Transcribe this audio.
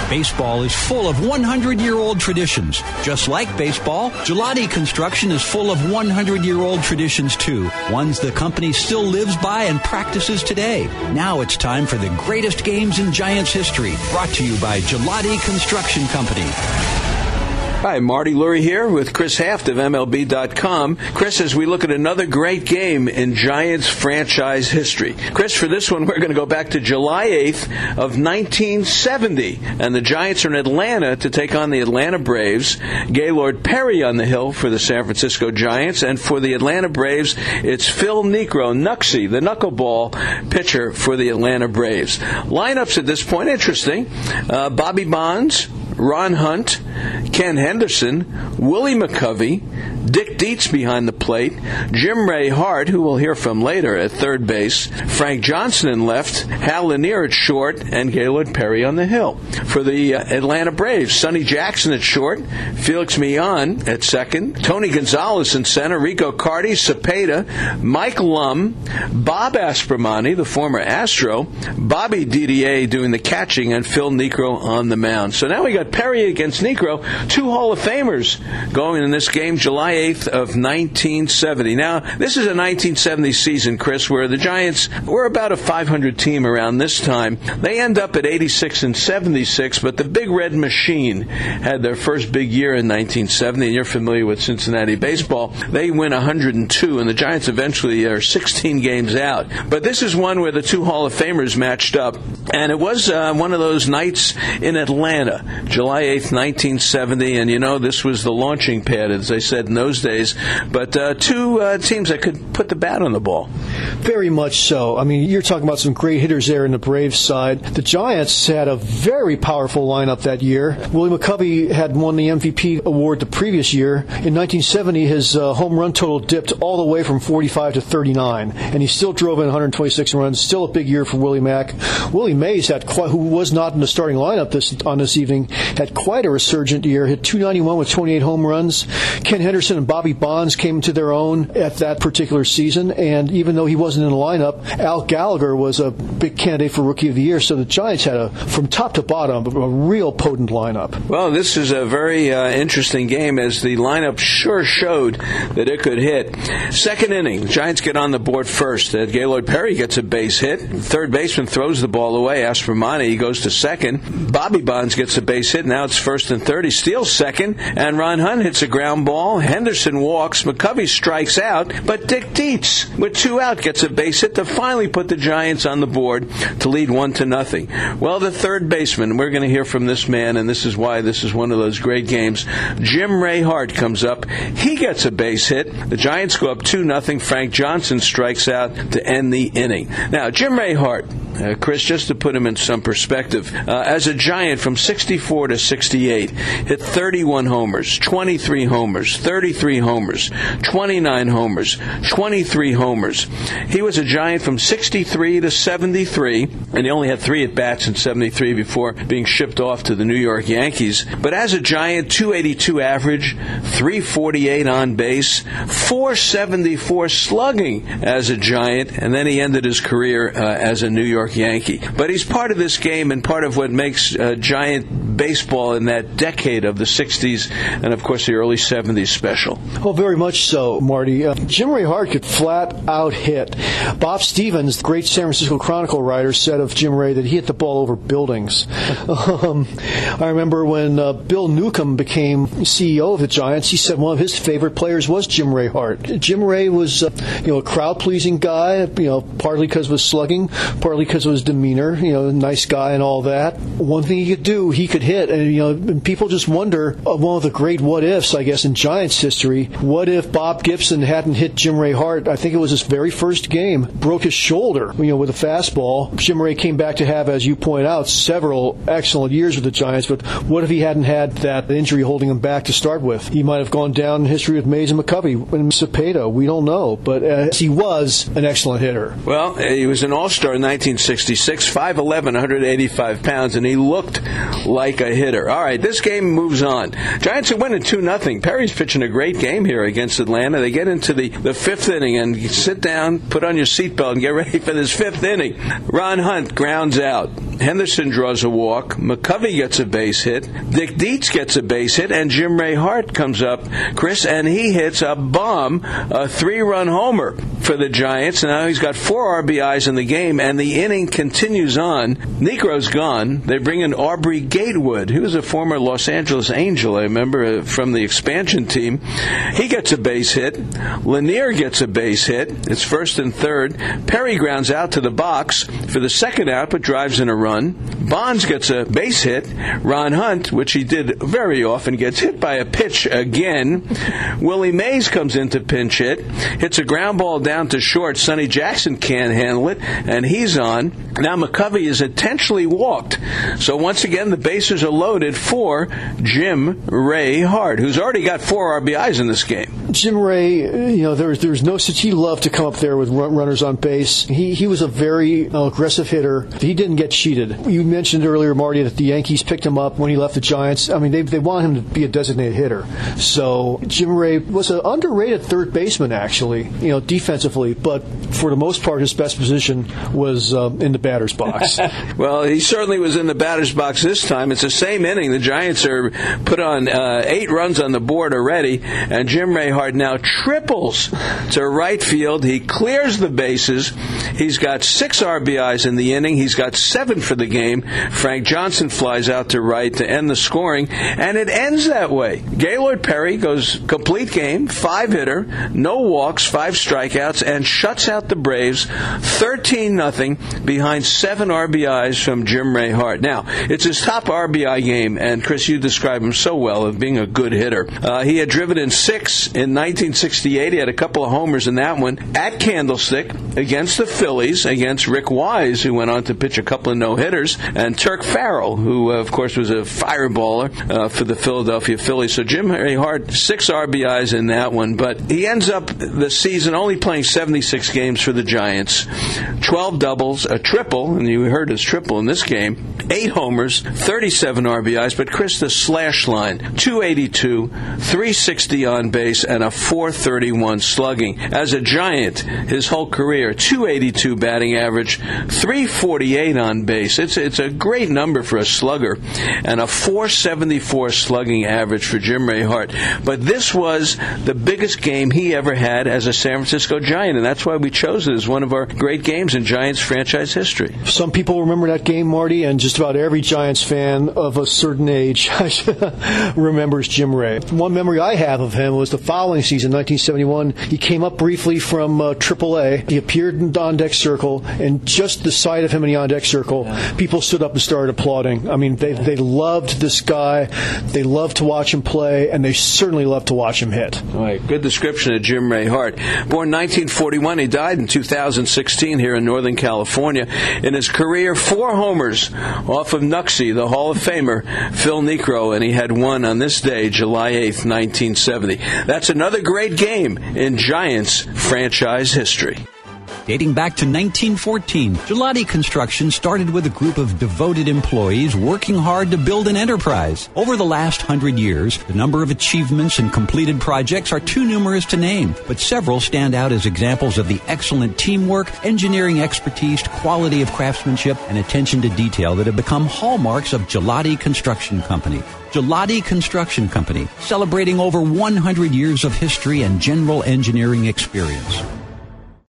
Baseball is full of 100-year-old traditions. Just like baseball, Gelati Construction is full of 100-year-old traditions, too. Ones the company still lives by and practices today. Now it's time for the greatest games in Giants history. Brought to you by Gelati Construction Company. Hi, Marty Lurie here with Chris Haft of MLB.com. Chris, as we look at another great game in Giants franchise history. Chris, for this one, we're going to go back to July 8th of 1970. And the Giants are in Atlanta to take on the Atlanta Braves. Gaylord Perry on the hill for the San Francisco Giants. And for the Atlanta Braves, it's Phil Niekro, Knucksy, the knuckleball pitcher for the Atlanta Braves. Lineups at this point, interesting. Bobby Bonds, Ron Hunt, Ken Henderson, Willie McCovey, Dick Dietz behind the plate, Jim Ray Hart, who we'll hear from later at third base, Frank Johnson in left, Hal Lanier at short, and Gaylord Perry on the hill. For the Atlanta Braves, Sonny Jackson at short, Felix Millan at second, Tony Gonzalez in center, Rico Carty, Cepeda, Mike Lum, Bob Aspromani, the former Astro, Bobby Didier doing the catching, and Phil Niekro on the mound. So now we got Perry against Niekro, two Hall of Famers going in this game, July 8th of 1970. Now, this is a 1970 season, Chris, where the Giants were about a 500 team around this time. They end up at 86 and 76, but the Big Red Machine had their first big year in 1970, and you're familiar with Cincinnati baseball. They win 102, and the Giants eventually are 16 games out. But this is one where the two Hall of Famers matched up, and it was one of those nights in Atlanta, July 8th, 1970, and you know, this was the launching pad, as they said in those days, but two teams that could put the bat on the ball. Very much so. I mean, you're talking about some great hitters there in the Braves side. The Giants had a very powerful lineup that year. Willie McCovey had won the MVP award the previous year. In 1970, his home run total dipped all the way from 45 to 39, and he still drove in 126 runs. Still a big year for Willie Mack. Willie Mays, who was not in the starting lineup on this evening, had quite a resurgent year. Hit 291 with 28 home runs. Ken Henderson and Bobby Bonds came to their own at that particular season, and even though he wasn't in the lineup, Al Gallagher was a big candidate for Rookie of the Year, so the Giants had, from top to bottom, a real potent lineup. Well, this is a very interesting game, as the lineup sure showed that it could hit. Second inning, the Giants get on the board first. Gaylord Perry gets a base hit. Third baseman throws the ball away. Aspromani, he goes to second. Bobby Bonds gets a base hit. Now it's first and third. He steals second, and Ron Hunt hits a ground ball. Henderson walks. McCovey strikes out, but Dick Dietz, with two out, gets a base hit to finally put the Giants on the board to lead 1-0. Well, the third baseman, we're going to hear from this man, and this is why this is one of those great games. Jim Ray Hart comes up. He gets a base hit. The Giants go up 2-0. Frank Johnson strikes out to end the inning. Now, Jim Ray Hart, Chris, just to put him in some perspective, as a Giant from 64 to 68, hit 31 homers, 23 homers, 33 homers, 29 homers, 23 homers. He was a Giant from 63 to 73, and he only had 3 at-bats in 73 before being shipped off to the New York Yankees. But as a Giant, 282 average, 348 on base, 474 slugging as a Giant, and then he ended his career as a New York Yankee. But he's part of this game and part of what makes Giant baseball in that decade of the 60s and, of course, the early 70s special. Oh, very much so, Marty. Jim Ray Hart could flat out hit. Bob Stevens, the great San Francisco Chronicle writer, said of Jim Ray that he hit the ball over buildings. I remember when Bill Newcomb became CEO of the Giants, he said one of his favorite players was Jim Ray Hart. Jim Ray was a crowd-pleasing guy, partly because of his slugging, partly because of his demeanor, nice guy and all that. One thing he could do, he could hit, and people just wonder, one of the great what-ifs, I guess, in Giants history, what if Bob Gibson hadn't hit Jim Ray Hart? I think it was his very first game, broke his shoulder, with a fastball. Jim Ray came back to have, as you point out, several excellent years with the Giants, but what if he hadn't had that injury holding him back to start with? He might have gone down in history with Mays and McCovey and Cepeda. We don't know, but he was an excellent hitter. Well, he was an all-star in 1966, 5'11", 185 pounds, and he looked like a hitter. All right, this game moves on. Giants are winning 2-0. Perry's pitching a great game here against Atlanta. They get into the fifth inning, and sit down, put on your seatbelt, and get ready for this fifth inning. Ron Hunt grounds out. Henderson draws a walk. McCovey gets a base hit. Dick Dietz gets a base hit, and Jim Ray Hart comes up, Chris, and he hits a bomb, a 3-run homer for the Giants. Now he's got 4 RBIs in the game, and the inning continues on. Negro's gone. They bring in Aubrey Gatewood, who was a former Los Angeles Angel, I remember, from the expansion team. He gets a base hit. Lanier gets a base hit. It's first and third. Perry grounds out to the box for the second out, but drives in a run. Bonds gets a base hit. Ron Hunt, which he did very often, gets hit by a pitch again. Willie Mays comes in to pinch hit. Hits a ground ball down to short. Sonny Jackson can't handle it, and he's on. Now McCovey is intentionally walked. So once again, the bases are loaded for Jim Ray Hart, who's already got 4 RBIs in this game. Jim Ray, there's no such. He loved to come up there with runners on base. He was a very aggressive hitter. He didn't get cheated. You mentioned earlier, Marty, that the Yankees picked him up when he left the Giants. I mean, they want him to be a designated hitter. So Jim Ray was an underrated third baseman, actually, defensively. But for the most part, his best position was in the batter's box. Well, he certainly was in the batter's box this time. It's the same inning. The Giants are put on 8 runs on the board already, and Jim Ray Hart now triples to right field. He clears the bases. He's got 6 RBIs in the inning. He's got 7 for the game. Frank Johnson flies out to right to end the scoring, and it ends that way. Gaylord Perry goes complete game, 5-hitter, no walks, 5 strikeouts, and shuts out the Braves 13-0 behind 7 RBIs from Jim Ray Hart. Now, it's his top RBI game, and Chris, you describe him so well of being a good hitter. He had driven in 6 in 1968. He had a couple of homers in that one at Candlestick against the Phillies, against Rick Wise, who went on to pitch a couple of no-hitters, and Turk Farrell, who, of course, was a fireballer for the Philadelphia Phillies. So Jim Ray Hart, 6 RBIs in that one, but he ends up the season only playing 76 games for the Giants, 12 doubles, a triple, and you heard his triple in this game, 8 homers, 37 RBIs, but Chris, the slash line, 282, 360 on base, and a 431 slugging. As a Giant, his whole career, 282 batting average, 348 on base. It's a great number for a slugger, and a 474 slugging average for Jim Ray Hart. But this was the biggest game he ever had as a San Francisco Giant, and that's why we chose it as one of our great games in Giants franchise history. Some people remember that game, Marty, and just about every Giants fan of a certain age remembers Jim Ray. One memory I have of him was the following season, 1971. He came up briefly from AAA. He appeared in the on-deck circle, and just the sight of him in the on-deck circle, people stood up and started applauding. I mean, they loved this guy. They loved to watch him play, and they certainly loved to watch him hit. All right, good description of Jim Ray Hart. Born 1941, he died in 2016 here in Northern California. In his career, 4 homers off of Knucksie, the Hall of Famer, Phil Niekro, and he had one on this day, July 8th, 1970. That's another great game in Giants franchise history. Dating back to 1914, Gelati Construction started with a group of devoted employees working hard to build an enterprise. Over the last 100 years, the number of achievements and completed projects are too numerous to name, but several stand out as examples of the excellent teamwork, engineering expertise, quality of craftsmanship, and attention to detail that have become hallmarks of Gelati Construction Company. Gelati Construction Company, celebrating over 100 years of history and general engineering experience.